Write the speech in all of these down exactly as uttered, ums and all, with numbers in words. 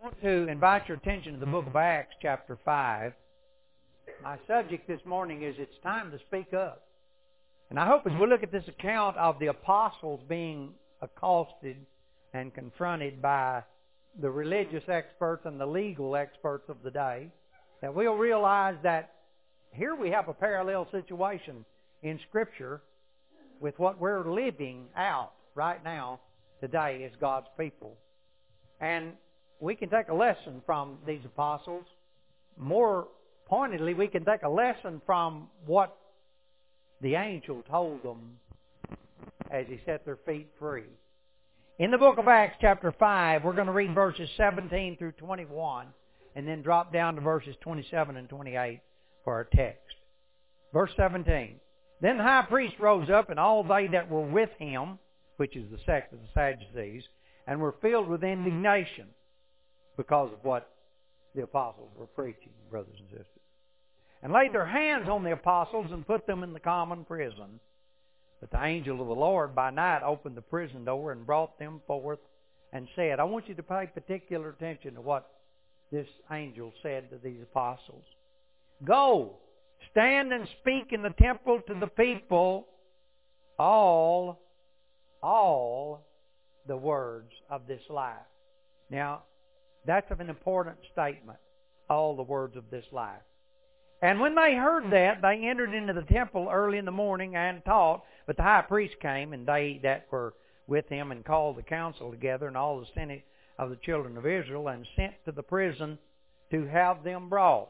I want to invite your attention to the book of Acts, chapter five. My subject this morning is It's Time to Speak Up. And I hope as we look at this account of the apostles being accosted and confronted by the religious experts and the legal experts of the day, that we'll realize that here we have a parallel situation in Scripture with what we're living out right now today as God's people. And we can take a lesson from these apostles. More pointedly, we can take a lesson from what the angel told them as he set their feet free. In the book of Acts, chapter five, we're going to read verses seventeen through twenty-one and then drop down to verses twenty-seven and twenty-eight for our text. Verse seventeen. Then the high priest rose up, and all they that were with him, which is the sect of the Sadducees, and were filled with indignation because of what the apostles were preaching, brothers and sisters, and laid their hands on the apostles and put them in the common prison. But the angel of the Lord by night opened the prison door and brought them forth and said, I want you to pay particular attention to what this angel said to these apostles. Go, stand and speak in the temple to the people all, all the words of this life. Now, that's an important statement, all the words of this life. And when they heard that, they entered into the temple early in the morning and taught. But the high priest came, and they that were with him, and called the council together, and all the senate of the children of Israel, and sent to the prison to have them brought.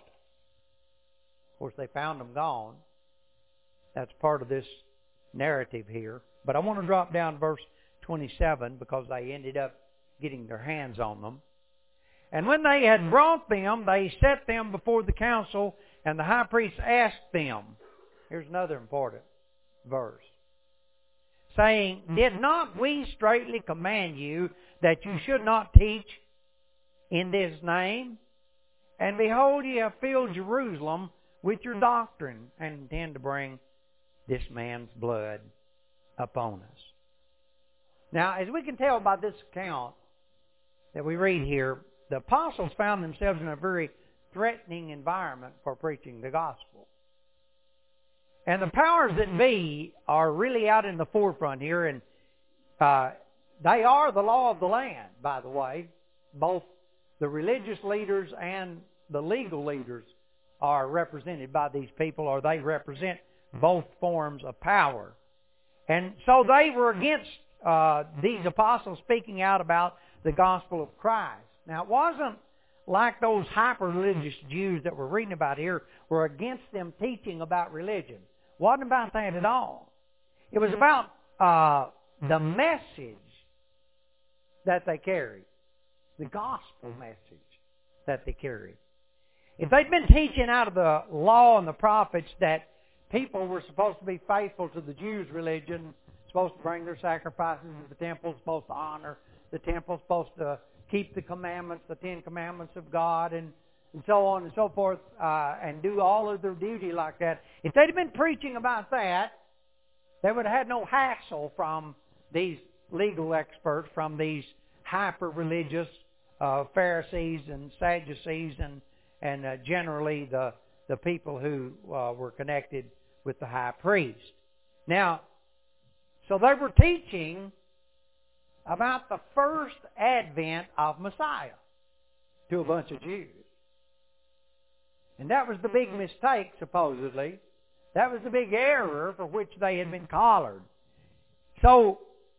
Of course, they found them gone. That's part of this narrative here. But I want to drop down to verse twenty-seven, because they ended up getting their hands on them. And when they had brought them, they set them before the council, and the high priest asked them, here's another important verse, saying, Did not we straitly command you that you should not teach in this name? And behold, ye have filled Jerusalem with your doctrine, and intend to bring this man's blood upon us. Now, as we can tell by this account that we read here, the apostles found themselves in a very threatening environment for preaching the gospel. And the powers that be are really out in the forefront here, and uh, they are the law of the land, by the way. Both the religious leaders and the legal leaders are represented by these people, or they represent both forms of power. And so they were against uh, these apostles speaking out about the gospel of Christ. Now, it wasn't like those hyper-religious Jews that we're reading about here were against them teaching about religion. It wasn't about that at all. It was about uh, the message that they carried, the gospel message that they carried. If they'd been teaching out of the law and the prophets that people were supposed to be faithful to the Jews' religion, supposed to bring their sacrifices to the temple, supposed to honor the temple, supposed to keep the commandments, the Ten Commandments of God, and, and so on and so forth, uh, and do all of their duty like that. If they'd have been preaching about that, they would have had no hassle from these legal experts, from these hyper-religious uh, Pharisees and Sadducees, and, and uh, generally the, the people who uh, were connected with the high priest. Now, so they were teaching about the first advent of Messiah to a bunch of Jews. And that was the big mistake, supposedly. That was the big error for which they had been collared. So,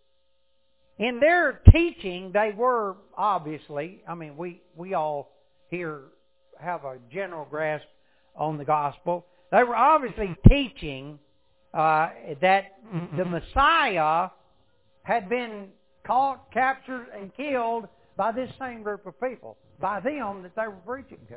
in their teaching, they were obviously, I mean, we, we all here have a general grasp on the gospel. They were obviously teaching uh, that the Messiah had been caught, captured, and killed by this same group of people, by them that they were preaching to.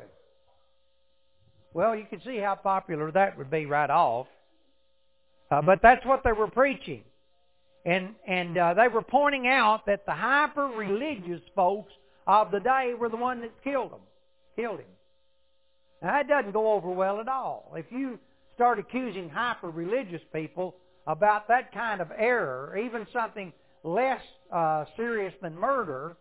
Well, you can see how popular that would be right off. Uh, but that's what they were preaching. And and uh, they were pointing out that the hyper-religious folks of the day were the one that killed them, killed him. Now, that doesn't go over well at all. If you start accusing hyper-religious people about that kind of error, even something less uh, serious than murder,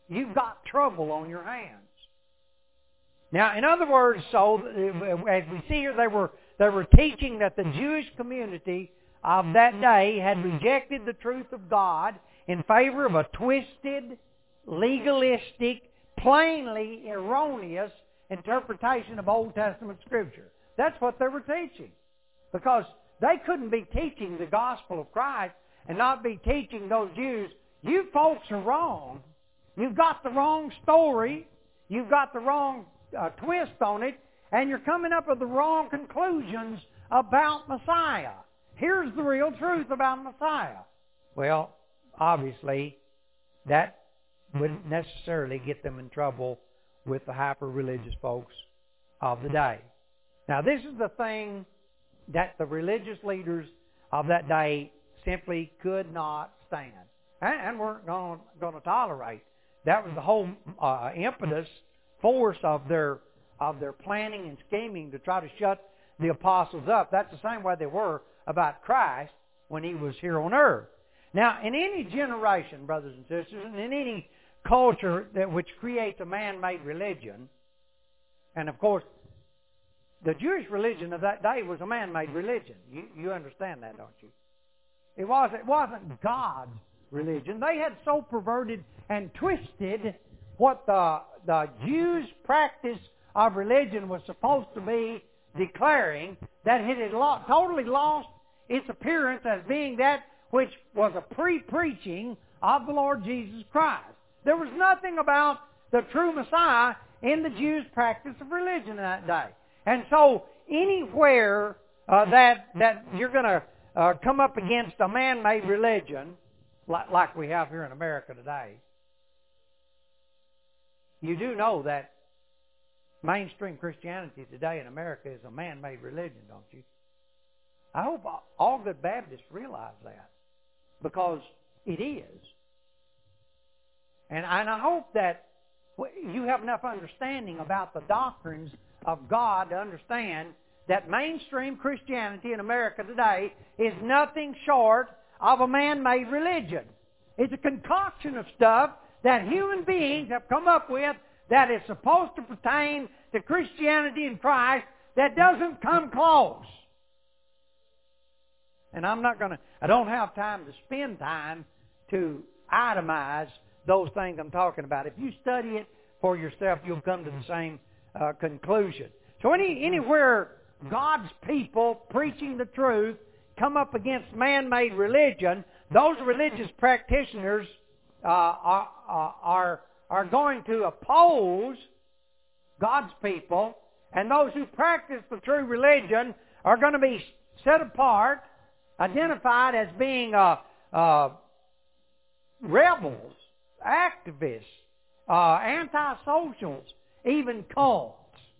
you've got trouble on your hands. Now, in other words, so as we see here, they were they were teaching that the Jewish community of that day had rejected the truth of God in favor of a twisted, legalistic, plainly erroneous interpretation of Old Testament Scripture. That's what they were teaching. Because they couldn't be teaching the gospel of Christ and not be teaching those Jews, you folks are wrong. You've got the wrong story. You've got the wrong uh, twist on it. And you're coming up with the wrong conclusions about Messiah. Here's the real truth about Messiah. Well, obviously, that wouldn't necessarily get them in trouble with the hyper-religious folks of the day. Now, this is the thing that the religious leaders of that day simply could not stand and, and weren't going to tolerate. That was the whole uh, impetus, force of their of their planning and scheming to try to shut the apostles up. That's the same way they were about Christ when He was here on earth. Now, in any generation, brothers and sisters, and in any culture that which creates a man-made religion, and of course, the Jewish religion of that day was a man-made religion. You, you understand that, don't you? It wasn't, it wasn't God's religion. They had so perverted and twisted what the, the Jews' practice of religion was supposed to be declaring that it had lo- totally lost its appearance as being that which was a pre-preaching of the Lord Jesus Christ. There was nothing about the true Messiah in the Jews' practice of religion in that day. And so anywhere uh, that that you're going to uh, come up against a man-made religion, like, like we have here in America today, you do know that mainstream Christianity today in America is a man-made religion, don't you? I hope all good Baptists realize that, because it is. And, and I hope that you have enough understanding about the doctrines of God to understand that mainstream Christianity in America today is nothing short of a man-made religion. It's a concoction of stuff that human beings have come up with that is supposed to pertain to Christianity in Christ that doesn't come close. And I'm not going to, I don't have time to spend time to itemize those things I'm talking about. If you study it for yourself, you'll come to the same uh, conclusion. So any anywhere God's people preaching the truth come up against man-made religion, those religious practitioners uh, are, are, are going to oppose God's people, and those who practice the true religion are going to be set apart, identified as being uh, uh, rebels, activists, uh, anti-socials, even cults.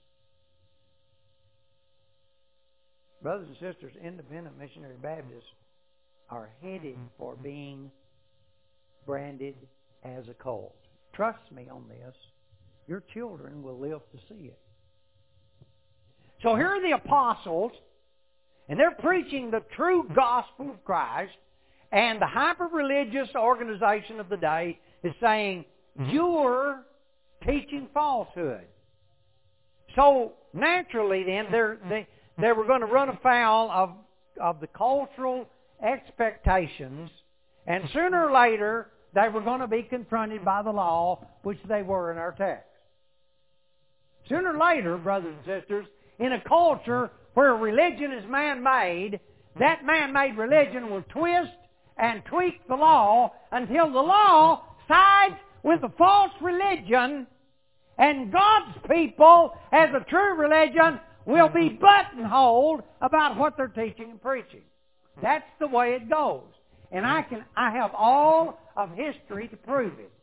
Brothers and sisters, independent missionary Baptists are headed for being branded as a cult. Trust me on this. Your children will live to see it. So here are the apostles, and they're preaching the true gospel of Christ, and the hyper-religious organization of the day is saying, you're teaching falsehood. So naturally then, they're, they, they were going to run afoul of, of the cultural expectations, and sooner or later they were going to be confronted by the law, which they were in our text. Sooner or later, brothers and sisters, in a culture where religion is man-made, that man-made religion will twist and tweak the law until the law sides with the false religion, and God's people, as a true religion, will be buttonholed about what they're teaching and preaching. That's the way it goes. And I can I have all of history to prove it.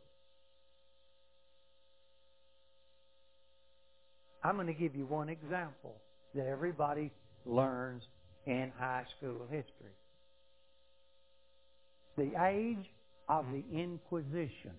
I'm going to give you one example that everybody learns in high school history. The age of the Inquisition,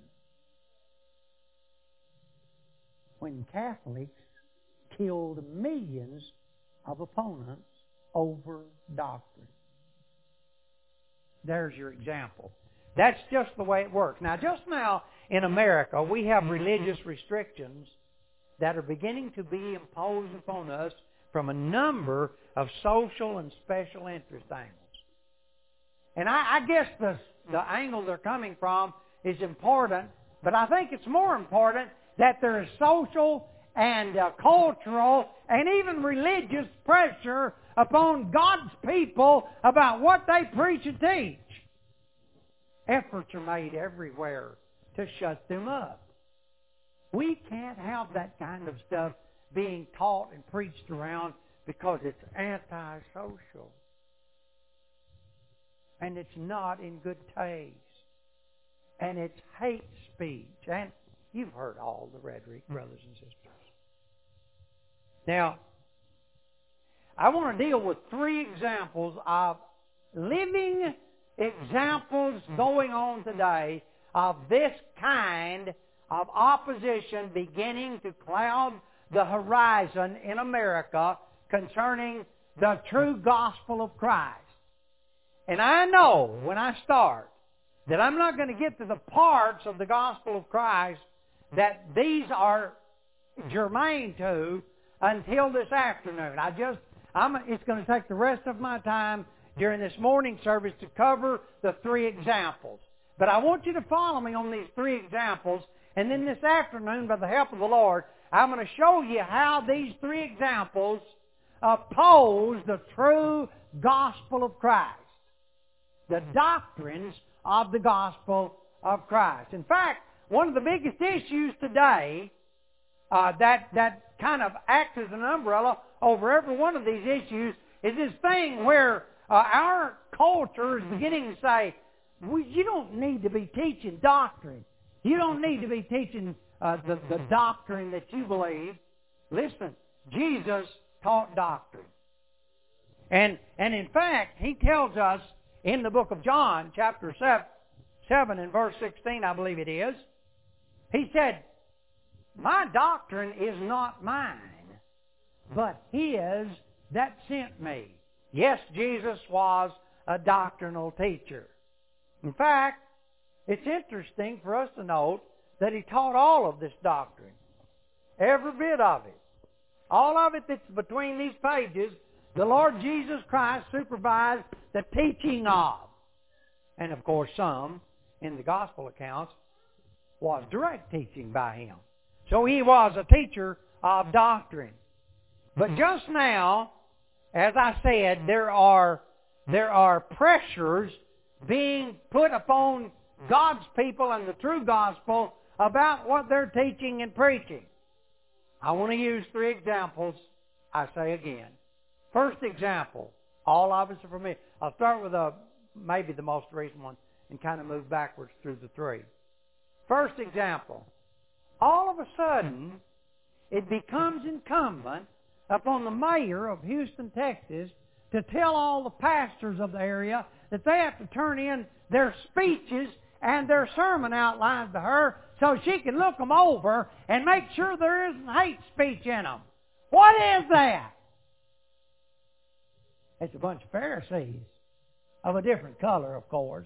when Catholics killed millions of opponents over doctrine. There's your example. That's just the way it works. Now, just now in America, we have religious restrictions that are beginning to be imposed upon us from a number of social and special interest angles. And I, I guess the, the angle they're coming from is important, but I think it's more important that there is social and uh, cultural and even religious pressure upon God's people about what they preach and teach. Efforts are made everywhere to shut them up. We can't have that kind of stuff being taught and preached around because it's antisocial. And it's not in good taste. And it's hate speech. And you've heard all the rhetoric, brothers and sisters. Now, I want to deal with three examples of living examples going on today of this kind of opposition beginning to cloud the horizon in America concerning the true gospel of Christ. And I know when I start that I'm not going to get to the parts of the gospel of Christ that these are germane to until this afternoon. I just, I'm, it's going to take the rest of my time during this morning service to cover the three examples. But I want you to follow me on these three examples, and then this afternoon, by the help of the Lord, I'm going to show you how these three examples oppose the true gospel of Christ, the doctrines of the gospel of Christ. In fact, one of the biggest issues today uh, that, that kind of acts as an umbrella over every one of these issues is this thing where uh, our culture is beginning to say, well, you don't need to be teaching doctrine. You don't need to be teaching uh, the, the doctrine that you believe. Listen, Jesus taught doctrine. And, and in fact, He tells us in the book of John, chapter seven and verse sixteen, I believe it is, He said, my doctrine is not mine, but His that sent me. Yes, Jesus was a doctrinal teacher. In fact, it's interesting for us to note that He taught all of this doctrine. Every bit of it. All of it that's between these pages, the Lord Jesus Christ supervised the teaching of. And of course some, in the gospel accounts, was direct teaching by Him. So He was a teacher of doctrine. But just now, as I said, there are, there are pressures being put upon God's people and the true gospel about what they're teaching and preaching. I want to use three examples, I say again. First example, all of us are familiar. I'll start with a, maybe the most recent one and kind of move backwards through the three. First example, all of a sudden, it becomes incumbent upon the mayor of Houston, Texas, to tell all the pastors of the area that they have to turn in their speeches and their sermon outlines to her so she can look them over and make sure there isn't hate speech in them. What is that? It's a bunch of Pharisees of a different color, of course.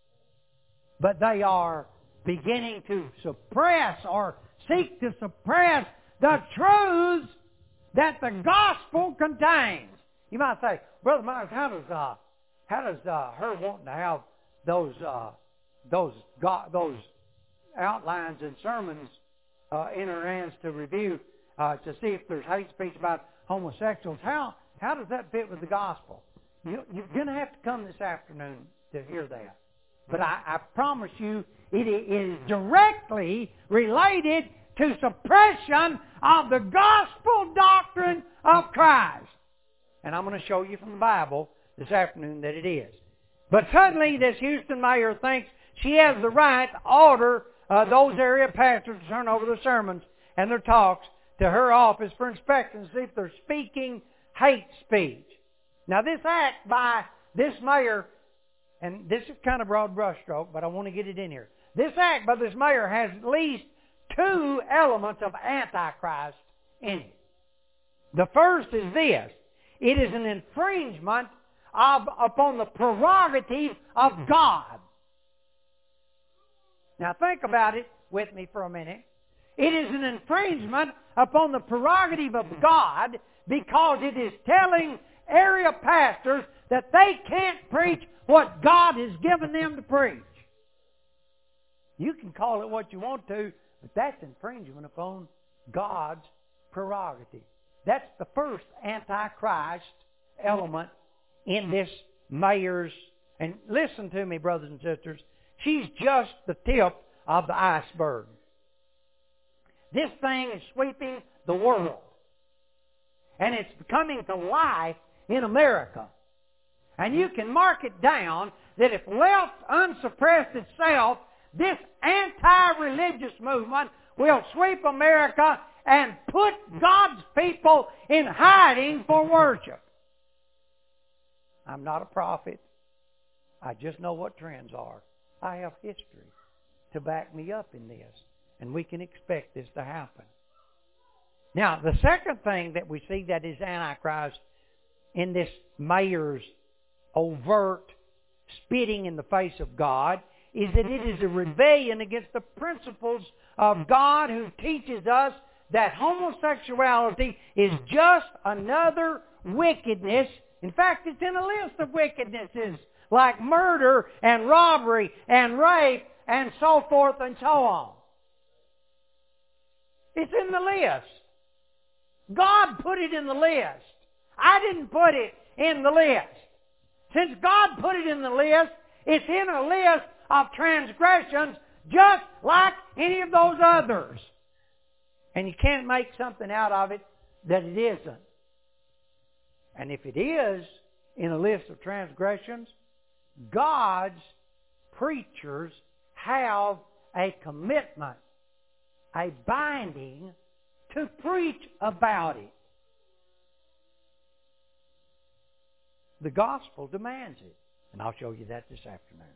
But they are beginning to suppress or seek to suppress the truths that the gospel contains. You might say, Brother Myers, how does uh, how does uh, her wanting to have those uh, those go- those outlines and sermons uh, in her hands to review uh, to see if there's hate speech about homosexuals? How how does that fit with the gospel? You, you're going to have to come this afternoon to hear that. But I, I promise you, it is directly related to suppression of the gospel doctrine of Christ. And I'm going to show you from the Bible this afternoon that it is. But suddenly this Houston mayor thinks she has the right to order uh, those area pastors to turn over their sermons and their talks to her office for inspection to see if they're speaking hate speech. Now this act by this mayor, and this is kind of broad brushstroke, but I want to get it in here. This act by this mayor has at least two elements of Antichrist in it. The first is this. It is an infringement of, upon the prerogative of God. Now think about it with me for a minute. It is an infringement upon the prerogative of God because it is telling area pastors that they can't preach what God has given them to preach. You can call it what you want to, but that's infringement upon God's prerogative. That's the first Antichrist element in this mayor's. And listen to me, brothers and sisters. She's just the tip of the iceberg. This thing is sweeping the world. And it's coming to life in America. And you can mark it down that if left unsuppressed itself, this anti-religious movement will sweep America and put God's people in hiding for worship. I'm not a prophet. I just know what trends are. I have history to back me up in this. And we can expect this to happen. Now, the second thing that we see that is Antichrist in this mayor's overt spitting in the face of God is that it is a rebellion against the principles of God, who teaches us that homosexuality is just another wickedness. In fact, it's in a list of wickednesses like murder and robbery and rape and so forth and so on. It's in the list. God put it in the list. I didn't put it in the list. Since God put it in the list, it's in a list of transgressions just like any of those others. And you can't make something out of it that it isn't. And if it is in a list of transgressions, God's preachers have a commitment, a binding to preach about it. The gospel demands it. And I'll show you that this afternoon.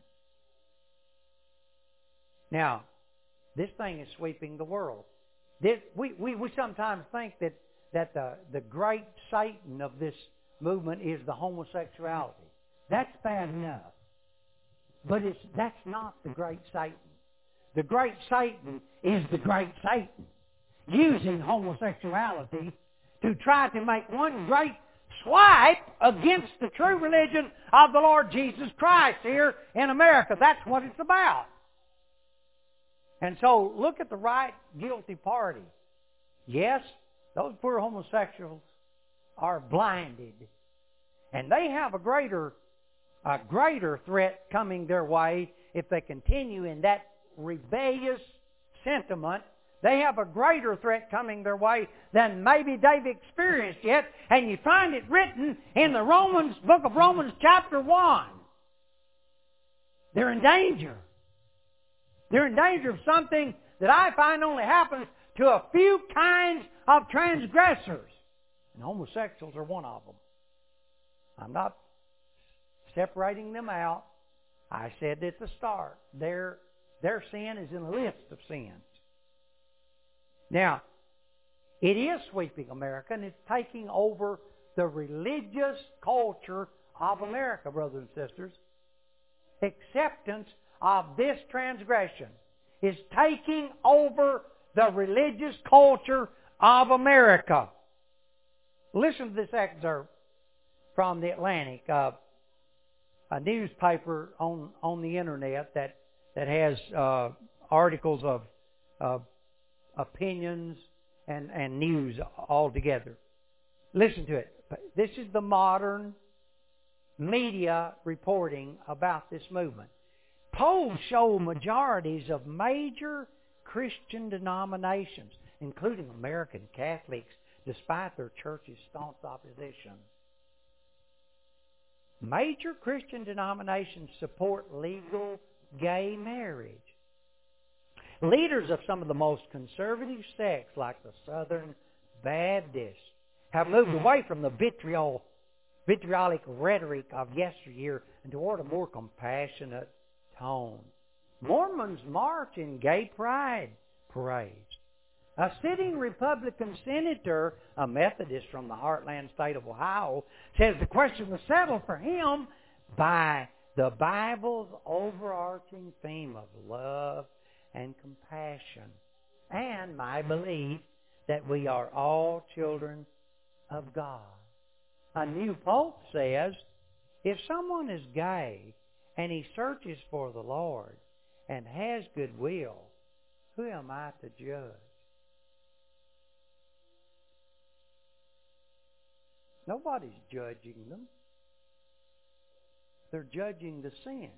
Now, this thing is sweeping the world. This, we, we, we sometimes think that, that the, the great Satan of this movement is the homosexuality. That's bad enough. But it's, that's not the great Satan. The great Satan is the great Satan, using homosexuality to try to make one great swipe against the true religion of the Lord Jesus Christ here in America. That's what it's about. And so look at the right guilty party. Yes, those poor homosexuals are blinded. And they have a greater, a greater threat coming their way if they continue in that rebellious sentiment. They have a greater threat coming their way than maybe they've experienced yet. And you find it written in the Romans, book of Romans chapter one. They're in danger. They're in danger of something that I find only happens to a few kinds of transgressors. And homosexuals are one of them. I'm not separating them out. I said at the start, their, their sin is in a list of sins. Now, it is sweeping America, and it's taking over the religious culture of America, brothers and sisters. Acceptance of this transgression is taking over the religious culture of America. Listen to this excerpt from the Atlantic, uh, a newspaper on, on the internet that, that has uh, articles of, of opinions and, and news all together. Listen to it. This is the modern media reporting about this movement. Polls show majorities of major Christian denominations, including American Catholics, despite their church's staunch opposition. Major Christian denominations support legal gay marriage. Leaders of some of the most conservative sects, like the Southern Baptists, have moved away from the vitriol, vitriolic rhetoric of yesteryear and toward a more compassionate tone. Mormons march in gay pride parades. A sitting Republican senator, a Methodist from the heartland state of Ohio, says the question was settled for him by the Bible's overarching theme of love and compassion, and my belief that we are all children of God. A new pope says, if someone is gay and he searches for the Lord and has goodwill, who am I to judge? Nobody's judging them. They're judging the sin.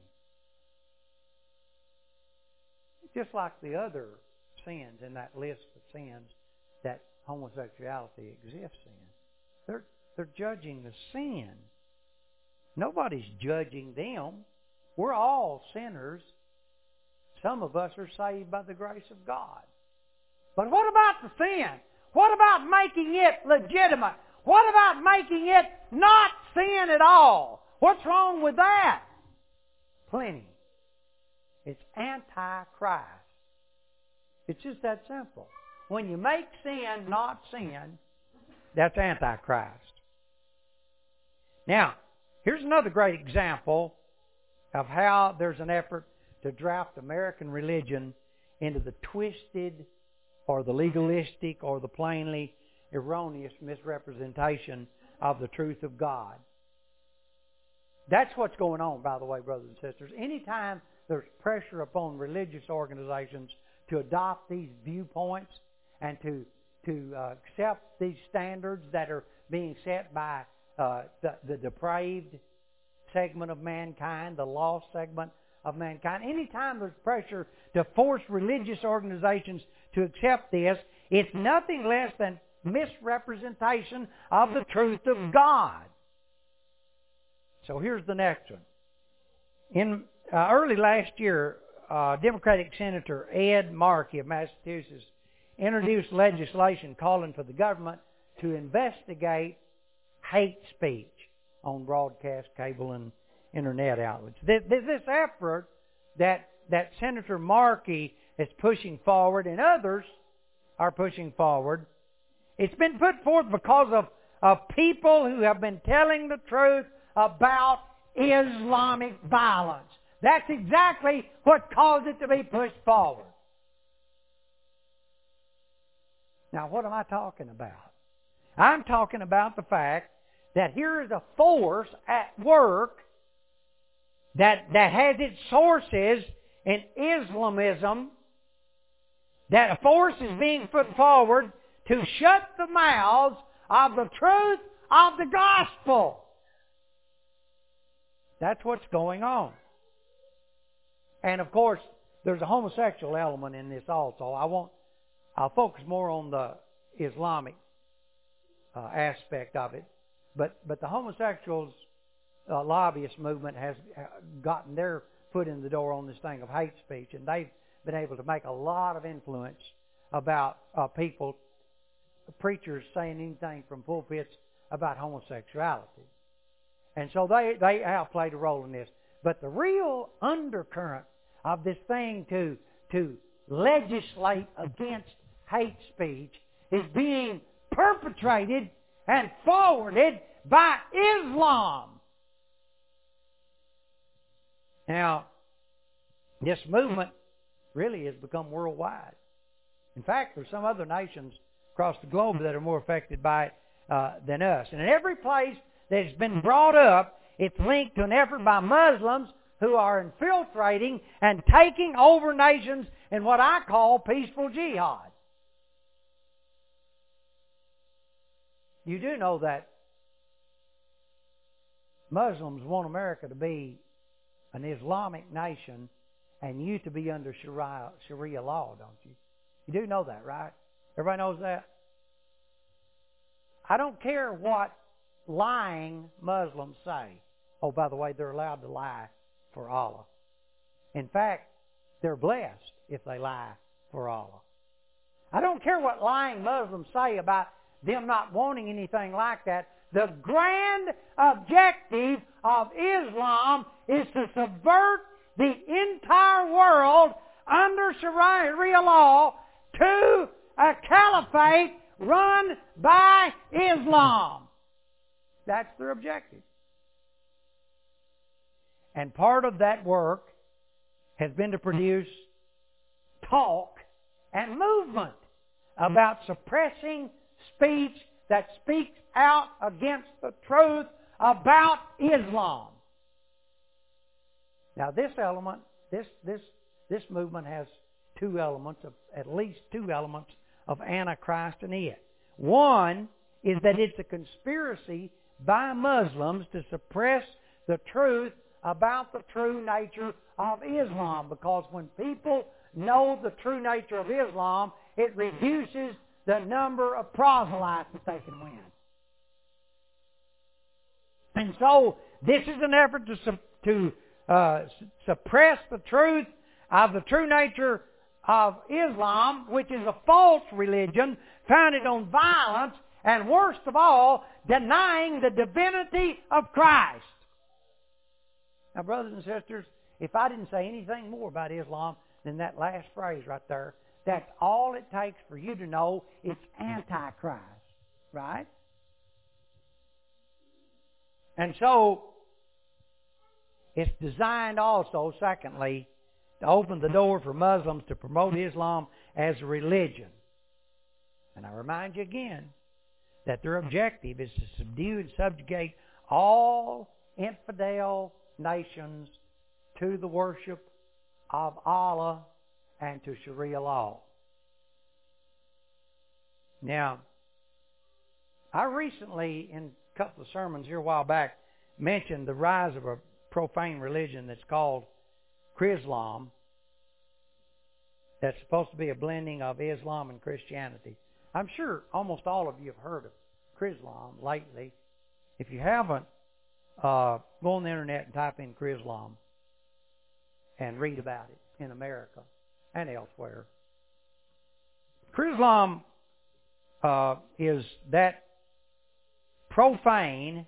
Just like the other sins in that list of sins that homosexuality exists in. They're, they're judging the sin. Nobody's judging them. We're all sinners. Some of us are saved by the grace of God. But what about the sin? What about making it legitimate? What about making it not sin at all? What's wrong with that? Plenty. It's anti-Christ. It's just that simple. When you make sin not sin, that's anti-Christ. Now, here's another great example of how there's an effort to draft American religion into the twisted or the legalistic or the plainly erroneous misrepresentation of the truth of God. That's what's going on, by the way, brothers and sisters. Anytime there's pressure upon religious organizations to adopt these viewpoints and to to uh, accept these standards that are being set by uh, the, the depraved segment of mankind, the lost segment of mankind. Anytime there's pressure to force religious organizations to accept this, it's nothing less than misrepresentation of the truth of God. So here's the next one. In uh, early last year, uh, Democratic Senator Ed Markey of Massachusetts introduced legislation calling for the government to investigate hate speech on broadcast cable and internet outlets. This, this effort that, that Senator Markey is pushing forward and others are pushing forward, it's been put forth because of, of people who have been telling the truth about Islamic violence. That's exactly what caused it to be pushed forward. Now, what am I talking about? I'm talking about the fact that here is a force at work that, that has its sources in Islamism, that a force is being put forward to shut the mouths of the truth of the gospel. That's what's going on. And of course, there's a homosexual element in this also. I won't, I'll focus more on the Islamic uh, aspect of it. But but the homosexuals uh, lobbyist movement has gotten their foot in the door on this thing of hate speech, and they've been able to make a lot of influence about uh, people, preachers saying anything from pulpits about homosexuality. And so they, they have played a role in this. But the real undercurrent of this thing to, to legislate against hate speech is being perpetrated and forwarded by Islam. Now, this movement really has become worldwide. In fact, there's some other nations across the globe that are more affected by it uh, than us. And in every place that has been brought up, it's linked to an effort by Muslims who are infiltrating and taking over nations in what I call peaceful jihad. You do know that Muslims want America to be an Islamic nation and you to be under Sharia, Sharia law, don't you? You do know that, right? Everybody knows that? I don't care what lying Muslims say. Oh, by the way, they're allowed to lie for Allah. In fact, they're blessed if they lie for Allah. I don't care what lying Muslims say about them not wanting anything like that. The grand objective of Islam is to subvert the entire world under Sharia law to a caliphate run by Islam. That's their objective. And part of that work has been to produce talk and movement about suppressing speech that speaks out against the truth about Islam. Now this element, this this this movement has two elements, of at least two elements of Antichrist in it. One is that it's a conspiracy by Muslims to suppress the truth about the true nature of Islam, because when people know the true nature of Islam, it reduces the number of proselytes that they can win. And so this is an effort to, su- to uh, suppress the truth of the true nature of Islam, which is a false religion founded on violence, and worst of all, denying the divinity of Christ. Now, brothers and sisters, if I didn't say anything more about Islam than that last phrase right there, that's all it takes for you to know it's Antichrist, right? And so, it's designed also, secondly, to open the door for Muslims to promote Islam as a religion. And I remind you again that their objective is to subdue and subjugate all infidel nations to the worship of Allah and to Sharia law. Now, I recently, in a couple of sermons here a while back, mentioned the rise of a profane religion that's called Chrislam, that's supposed to be a blending of Islam and Christianity. I'm sure almost all of you have heard of Chrislam lately. If you haven't, uh, go on the internet and type in Chrislam and read about it in America and elsewhere. Chrislam uh, is that profane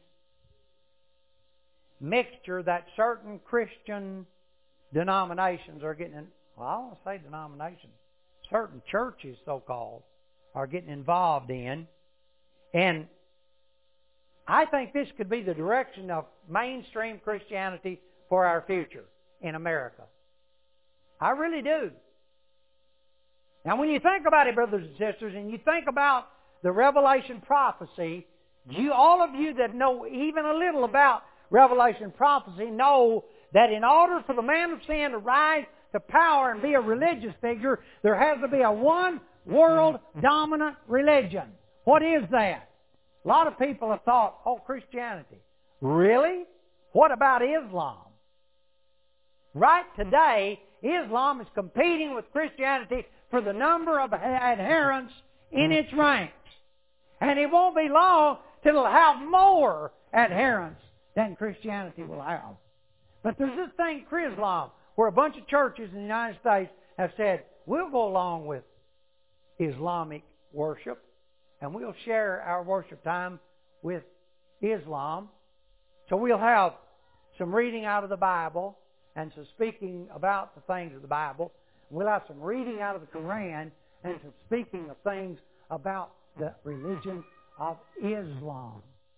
mixture that certain Christian denominations are getting in, well, I don't want to say denominations, certain churches, so-called, are getting involved in. And I think this could be the direction of mainstream Christianity for our future in America. I really do. Now, when you think about it, brothers and sisters, and you think about the Revelation prophecy, you, all of you that know even a little about Revelation prophecy know that in order for the man of sin to rise to power and be a religious figure, there has to be a one world dominant religion. What is that? A lot of people have thought, oh, Christianity. Really? What about Islam? Right today, Islam is competing with Christianity for the number of adherents in its ranks. And it won't be long till it'll have more adherents than Christianity will have. But there's this thing, Chrislam, where a bunch of churches in the United States have said, we'll go along with Islamic worship, and we'll share our worship time with Islam. So we'll have some reading out of the Bible and some speaking about the things of the Bible. We'll have some reading out of the Quran and some speaking of things about the religion of Islam.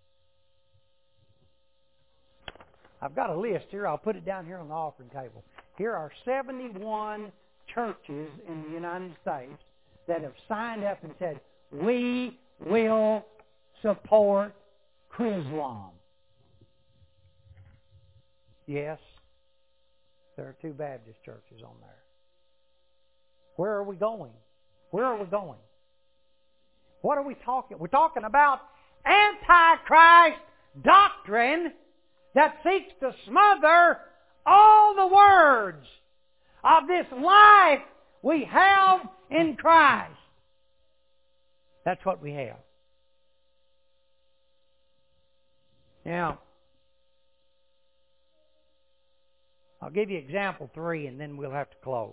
I've got a list here. I'll put it down here on the offering table. Here are seventy-one churches in the United States that have signed up and said, we will support Chrislam. Yes, there are two Baptist churches on there. Where are we going? Where are we going? What are we talking? We're talking about Antichrist doctrine that seeks to smother all the words of this life we have in Christ. That's what we have. Now, I'll give you example three and then we'll have to close.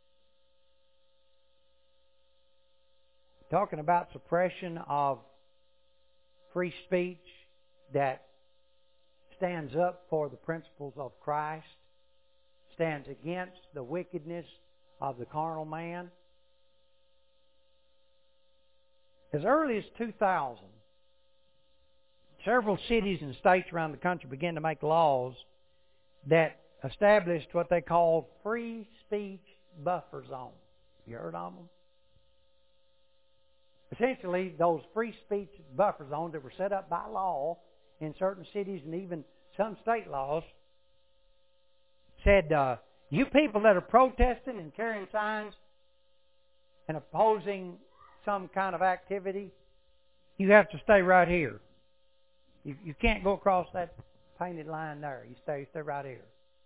Talking about suppression of free speech that stands up for the principles of Christ, stands against the wickedness of the carnal man. As early as two thousand, several cities and states around the country began to make laws that established what they called free speech buffer zones. You heard of them? Essentially, those free speech buffer zones that were set up by law in certain cities and even some state laws said, uh, you people that are protesting and carrying signs and opposing some kind of activity, you have to stay right here. You, you can't go across that painted line there. You stay, stay right here.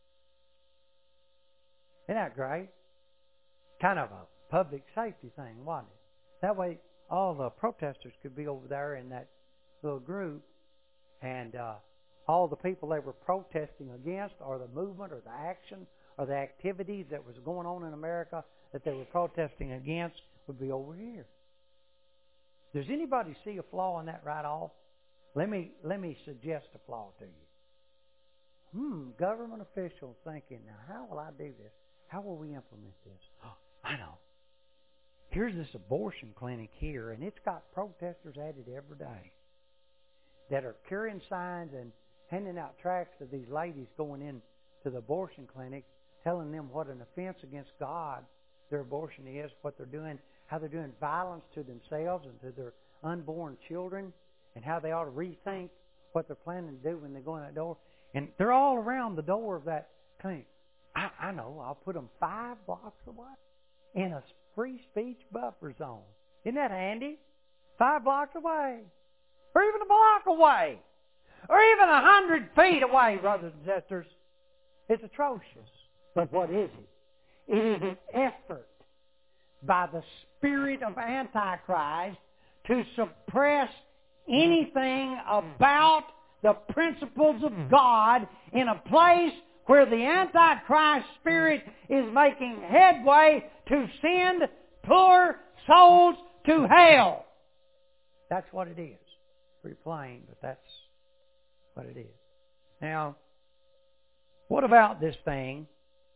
Isn't that great? Kind of a public safety thing, wasn't it? That way, all the protesters could be over there in that little group, and uh, all the people they were protesting against, or the movement, or the action, or the activities that was going on in America that they were protesting against would be over here. Does anybody see a flaw in that right off? Let me let me suggest a flaw to you. Hmm, government officials thinking, now how will I do this? How will we implement this? Oh, I know. Here's this abortion clinic here, and it's got protesters at it every day that are carrying signs and handing out tracts to these ladies going in to the abortion clinic, telling them what an offense against God their abortion is, what they're doing, how they're doing violence to themselves and to their unborn children, and how they ought to rethink what they're planning to do when they go in that door. And they're all around the door of that clinic. I, I know. I'll put them five blocks away in a free speech buffer zone. Isn't that handy? Five blocks away. Or even a block away. Or even a hundred feet away, brothers and sisters. It's atrocious. But what is it? It is an effort by the spirit of Antichrist to suppress anything about the principles of God in a place where the Antichrist spirit is making headway to send poor souls to hell. That's what it is. Pretty plain, but that's what it is. Now, what about this thing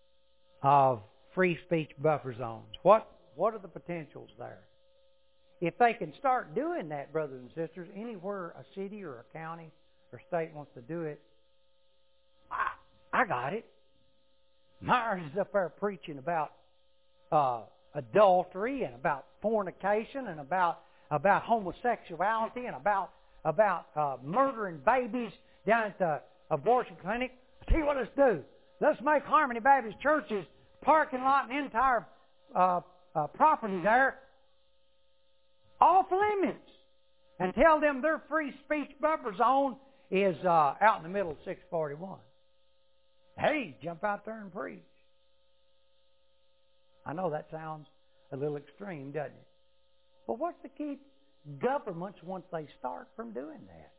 of free speech buffer zones? What what are the potentials there? If they can start doing that, brothers and sisters, anywhere a city or a county or state wants to do it, I, I got it. Myers is up there preaching about uh, adultery and about fornication and about about homosexuality and about about uh, murdering babies down at the abortion clinic. I'll tell you what, let's do. Let's make Harmony Baptist Church's parking lot and entire uh, uh, property there off limits, and tell them their free speech buffer zone is uh, out in the middle of six forty-one. Hey, jump out there and preach. I know that sounds a little extreme, doesn't it? But what's to keep governments, once they start, from doing that?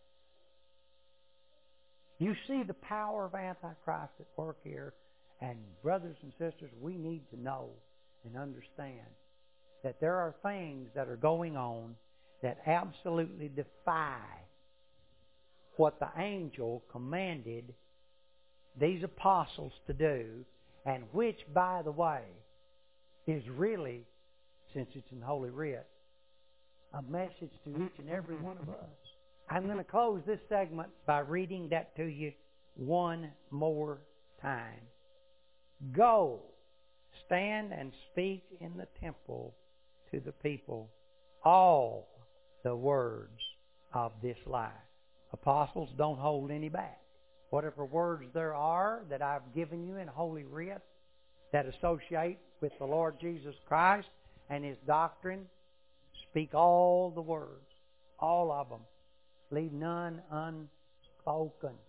You see the power of Antichrist at work here, and brothers and sisters, we need to know and understand that there are things that are going on that absolutely defy what the angel commanded these apostles to do, and which, by the way, is really, since it's in Holy Writ, a message to each and every one of us. I'm going to close this segment by reading that to you one more time. Go, stand and speak in the temple to the people all the words of this life. Apostles, don't hold any back. Whatever words there are that I've given you in Holy Writ that associate with the Lord Jesus Christ and His doctrine, speak all the words, all of them. Leave none unspoken.